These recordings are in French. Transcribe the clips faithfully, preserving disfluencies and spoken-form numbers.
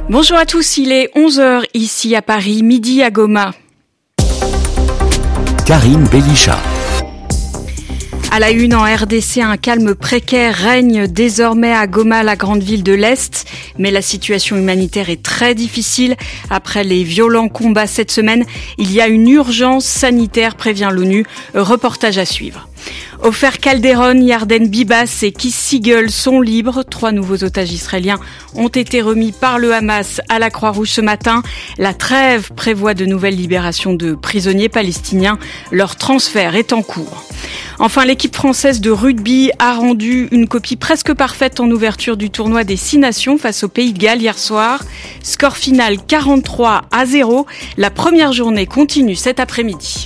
Bonjour à tous, il est onze heures ici à Paris, midi à Goma. Karine Bélicha. À la une, en R D C, un calme précaire règne désormais à Goma, la grande ville de l'Est. Mais la situation humanitaire est très difficile. Après les violents combats cette semaine, il y a une urgence sanitaire, prévient l'ONU. Reportage à suivre. Ofer Calderon, Yarden Bibas et Keith Siegel sont libres. Trois nouveaux otages israéliens ont été remis par le Hamas à la Croix-Rouge ce matin. La trêve prévoit de nouvelles libérations de prisonniers palestiniens. Leur transfert est en cours. Enfin, l'équipe française de rugby a rendu une copie presque parfaite en ouverture du tournoi des Six Nations face au Pays de Galles hier soir. Score final quarante-trois à zéro. La première journée continue cet après-midi.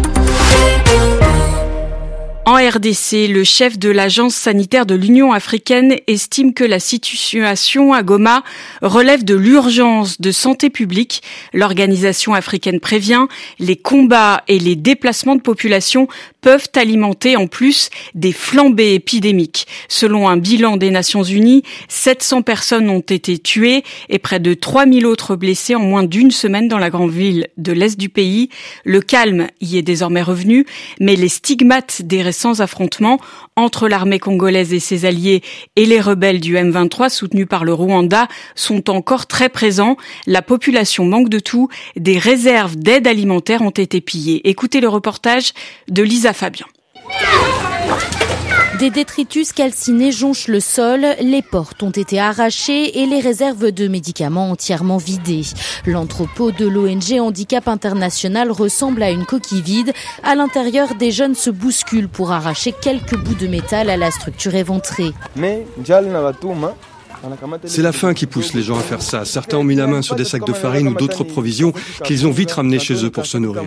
En R D C, le chef de l'Agence sanitaire de l'Union africaine estime que la situation à Goma relève de l'urgence de santé publique. L'organisation africaine prévient, les combats et les déplacements de population peuvent alimenter en plus des flambées épidémiques. Selon un bilan des Nations Unies, sept cents personnes ont été tuées et près de trois mille autres blessées en moins d'une semaine dans la grande ville de l'Est du pays. Le calme y est désormais revenu, mais les stigmates des récents affrontements entre l'armée congolaise et ses alliés et les rebelles du M vingt-trois soutenus par le Rwanda sont encore très présents. La population manque de tout. Des réserves d'aide alimentaire ont été pillées. Écoutez le reportage de Lisa Fabian. Des détritus calcinés jonchent le sol, les portes ont été arrachées et les réserves de médicaments entièrement vidées. L'entrepôt de l'O N G Handicap International ressemble à une coquille vide. À l'intérieur, des jeunes se bousculent pour arracher quelques bouts de métal à la structure éventrée. C'est la faim qui pousse les gens à faire ça. Certains ont mis la main sur des sacs de farine ou d'autres provisions qu'ils ont vite ramenés chez eux pour se nourrir.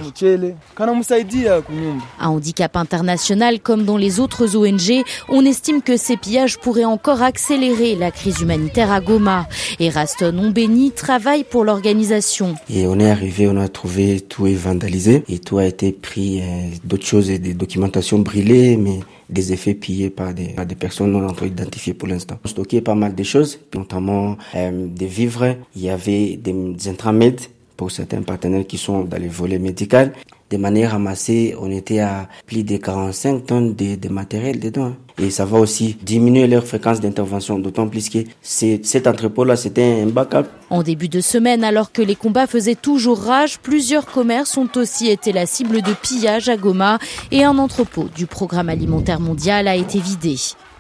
À Handicap International, comme dans les autres O N G, on estime que ces pillages pourraient encore accélérer la crise humanitaire à Goma. Et Raston Ombeni travaille pour l'organisation. Et on est arrivé, on a trouvé tout est vandalisé et tout a été pris, euh, d'autres choses et des documentations brûlées, mais des effets pillés par des, par des personnes non encore identifiées pour l'instant. On stockait pas mal de choses, notamment euh, des vivres. Il y avait des, des intramèdes pour certains partenaires qui sont dans les volets médicaux. De manière ramassée, on était à plus de quarante-cinq tonnes de, de matériel dedans. Et ça va aussi diminuer leur fréquence d'intervention, d'autant plus que c'est, cet entrepôt-là, c'était un backup. En début de semaine, alors que les combats faisaient toujours rage, plusieurs commerces ont aussi été la cible de pillage à Goma et un entrepôt du Programme alimentaire mondial a été vidé.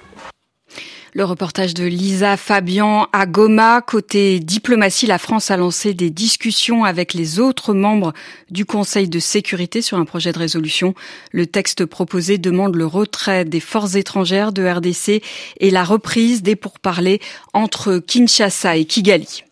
Le reportage de Lisa Fabian à Goma. Côté diplomatie, la France a lancé des discussions avec les autres membres du Conseil de sécurité sur un projet de résolution. Le texte proposé demande le retrait des forces étrangères de R D C et la reprise des pourparlers entre Kinshasa et Kigali.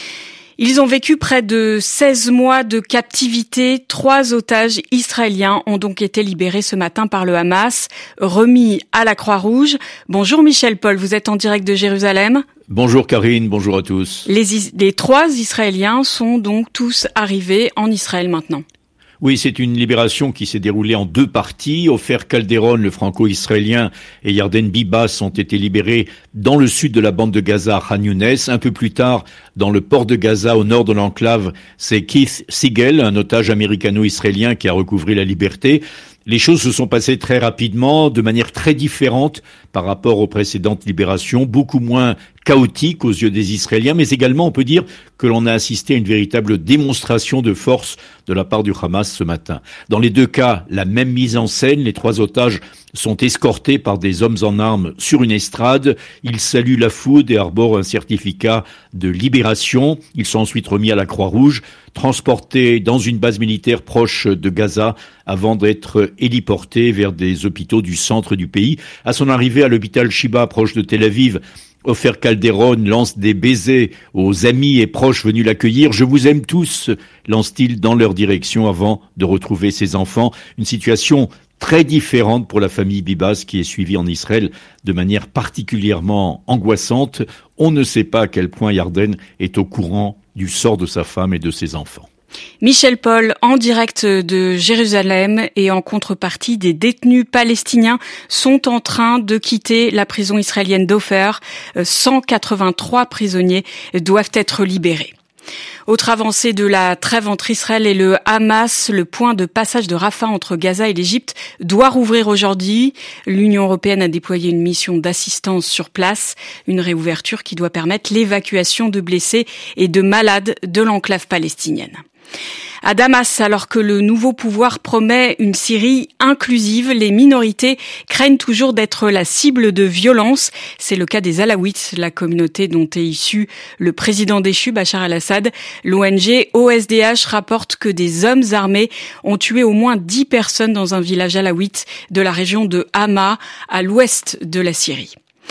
Ils ont vécu près de seize mois de captivité. Trois otages israéliens ont donc été libérés ce matin par le Hamas, remis à la Croix-Rouge. Bonjour Michel Paul, vous êtes en direct de Jérusalem. Bonjour Karine, bonjour à tous. Les, les trois Israéliens sont donc tous arrivés en Israël maintenant. Oui, c'est une libération qui s'est déroulée en deux parties. Ofer Calderon, le franco-israélien, et Yarden Bibas ont été libérés dans le sud de la bande de Gaza, à Khan Younes. Un peu plus tard, dans le port de Gaza, au nord de l'enclave, c'est Keith Siegel, un otage américano-israélien qui a recouvré la liberté. Les choses se sont passées très rapidement, de manière très différente par rapport aux précédentes libérations, beaucoup moins chaotique aux yeux des Israéliens, mais également on peut dire que l'on a assisté à une véritable démonstration de force de la part du Hamas ce matin. Dans les deux cas, la même mise en scène, les trois otages sont escortés par des hommes en armes sur une estrade. Ils saluent la foudre et arborent un certificat de libération. Ils sont ensuite remis à la Croix-Rouge, transportés dans une base militaire proche de Gaza avant d'être héliportés vers des hôpitaux du centre du pays. À son arrivée à l'hôpital Shiba, proche de Tel Aviv, Ofer Calderon lance des baisers aux amis et proches venus l'accueillir. « Je vous aime tous », lance-t-il dans leur direction avant de retrouver ses enfants. Une situation très différente pour la famille Bibas qui est suivie en Israël de manière particulièrement angoissante. On ne sait pas à quel point Yarden est au courant du sort de sa femme et de ses enfants. Michel Paul, en direct de Jérusalem, et en contrepartie, des détenus palestiniens sont en train de quitter la prison israélienne d'Ofer. cent quatre-vingt-trois prisonniers doivent être libérés. Autre avancée de la trêve entre Israël et le Hamas, le point de passage de Rafah entre Gaza et l'Égypte doit rouvrir aujourd'hui. L'Union européenne a déployé une mission d'assistance sur place, une réouverture qui doit permettre l'évacuation de blessés et de malades de l'enclave palestinienne. À Damas, alors que le nouveau pouvoir promet une Syrie inclusive, les minorités craignent toujours d'être la cible de violences. C'est le cas des Alaouites, la communauté dont est issu le président déchu Bachar el-Assad. L'O N G O S D H rapporte que des hommes armés ont tué au moins dix personnes dans un village alaouite de la région de Hama, à l'ouest de la Syrie.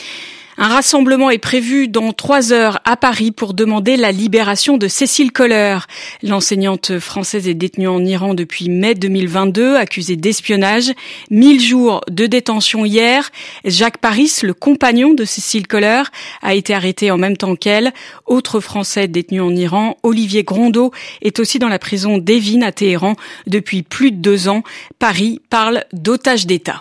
Un rassemblement est prévu dans trois heures à Paris pour demander la libération de Cécile Kohler. L'enseignante française est détenue en Iran depuis mai deux mille vingt-deux, accusée d'espionnage. Mille jours de détention hier. Jacques Paris, le compagnon de Cécile Kohler, a été arrêté en même temps qu'elle. Autre Français détenu en Iran, Olivier Grondeau, est aussi dans la prison d'Evin à Téhéran depuis plus de deux ans. Paris parle d'otage d'État.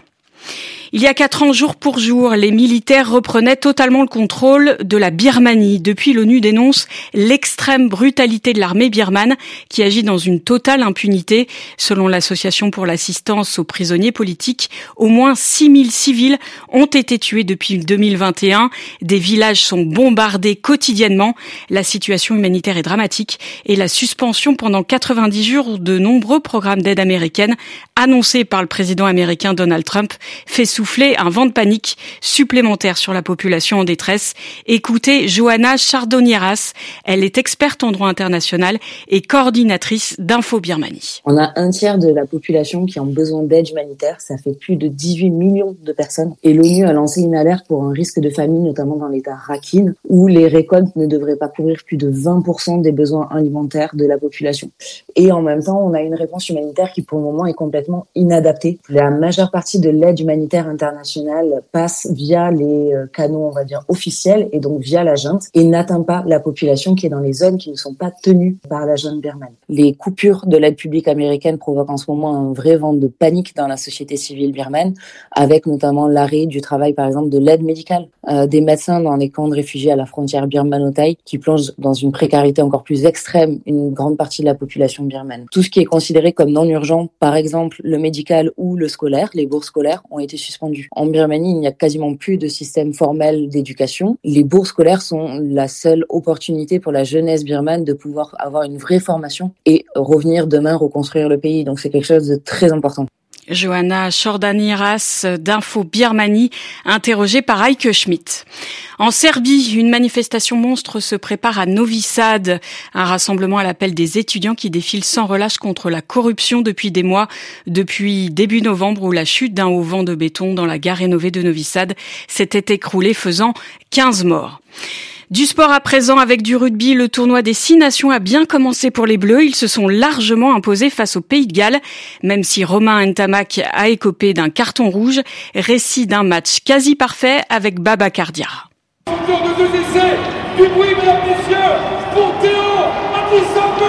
Il y a quatre ans, jour pour jour, les militaires reprenaient totalement le contrôle de la Birmanie. Depuis, l'ONU dénonce l'extrême brutalité de l'armée birmane qui agit dans une totale impunité. Selon l'Association pour l'assistance aux prisonniers politiques, au moins six mille civils ont été tués depuis deux mille vingt et un. Des villages sont bombardés quotidiennement. La situation humanitaire est dramatique et la suspension pendant quatre-vingt-dix jours de nombreux programmes d'aide américaine annoncés par le président américain Donald Trump fait souffrir un vent de panique supplémentaire sur la population en détresse. Écoutez Johanna Chardonnieras, elle est experte en droit international et coordinatrice d'Info Birmanie. On a un tiers de la population qui a besoin d'aide humanitaire, ça fait plus de dix-huit millions de personnes. Et l'ONU a lancé une alerte pour un risque de famine, notamment dans l'état Rakhine, où les récoltes ne devraient pas couvrir plus de vingt pour cent des besoins alimentaires de la population. Et en même temps, on a une réponse humanitaire qui pour le moment est complètement inadaptée. La majeure partie de l'aide humanitaire internationale passe via les canaux, on va dire, officiels et donc via la junte et n'atteint pas la population qui est dans les zones qui ne sont pas tenues par la junte birmane. Les coupures de l'aide publique américaine provoquent en ce moment un vrai vent de panique dans la société civile birmane, avec notamment l'arrêt du travail, par exemple, de l'aide médicale, euh, des médecins dans les camps de réfugiés à la frontière birmano-thaï qui plongent dans une précarité encore plus extrême une grande partie de la population birmane. Tout ce qui est considéré comme non urgent, par exemple le médical ou le scolaire, les bourses scolaires, ont été suspendues. En Birmanie, il n'y a quasiment plus de système formel d'éducation. Les bourses scolaires sont la seule opportunité pour la jeunesse birmane de pouvoir avoir une vraie formation et revenir demain reconstruire le pays. Donc c'est quelque chose de très important. Johanna Chordaniras d'Info Birmanie, interrogée par Heike Schmidt. En Serbie, une manifestation monstre se prépare à Novi Sad, un rassemblement à l'appel des étudiants qui défilent sans relâche contre la corruption depuis des mois, depuis début novembre où la chute d'un haut vent de béton dans la gare rénovée de Novi Sad s'était écroulée, faisant quinze morts. Du sport à présent avec du rugby, le tournoi des six nations a bien commencé pour les Bleus. Ils se sont largement imposés face au Pays de Galles, même si Romain Ntamak a écopé d'un carton rouge. Récit d'un match quasi parfait avec Babacar Diarra. Tour de deux essais, du bruit, mesdames, messieurs, pour Théo Atisogbe.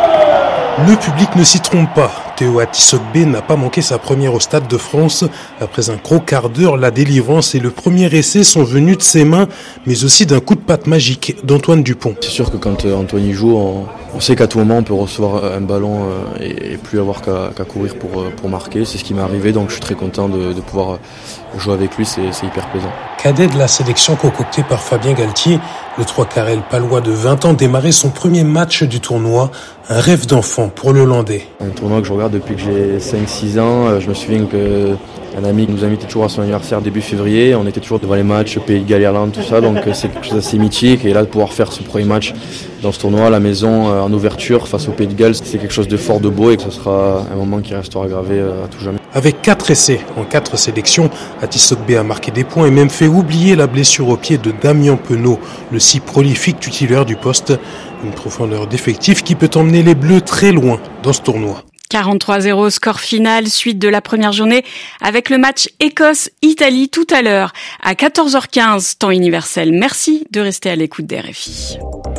Le public ne s'y trompe pas. Théo Atisogbe n'a pas manqué sa première au Stade de France. Après un gros quart d'heure, la délivrance et le premier essai sont venus de ses mains, mais aussi d'un coup de patte magique d'Antoine Dupont. C'est sûr que quand Antoine y joue, on, on sait qu'à tout moment on peut recevoir un ballon et, et plus avoir qu'à, qu'à courir pour, pour marquer. C'est ce qui m'est arrivé, donc je suis très content de, de pouvoir jouer avec lui, c'est, c'est hyper plaisant. Cadet de la sélection concoctée par Fabien Galtier, le trois carrel palois de vingt ans démarrait son premier match du tournoi, un rêve d'enfant pour le Hollandais. Un tournoi que je regarde depuis que j'ai cinq six ans, je me souviens que un ami nous invitait toujours à son anniversaire début février, on était toujours devant les matchs, Pays de Galles, Irlande, tout ça, donc c'est quelque chose d'assez mythique. Et là, de pouvoir faire ce premier match dans ce tournoi à la maison, en ouverture, face au Pays de Galles, c'est quelque chose de fort, de beau et que ce sera un moment qui restera gravé à tout jamais. Avec quatre essais en quatre sélections, Atisogbe a marqué des points et même fait oublier la blessure au pied de Damien Penaud, le si prolifique titulaire du poste. Une profondeur d'effectif qui peut emmener les Bleus très loin dans ce tournoi. quarante-trois zéro score final, suite de la première journée avec le match Écosse-Italie tout à l'heure à quatorze heures quinze, temps universel. Merci de rester à l'écoute des R F I.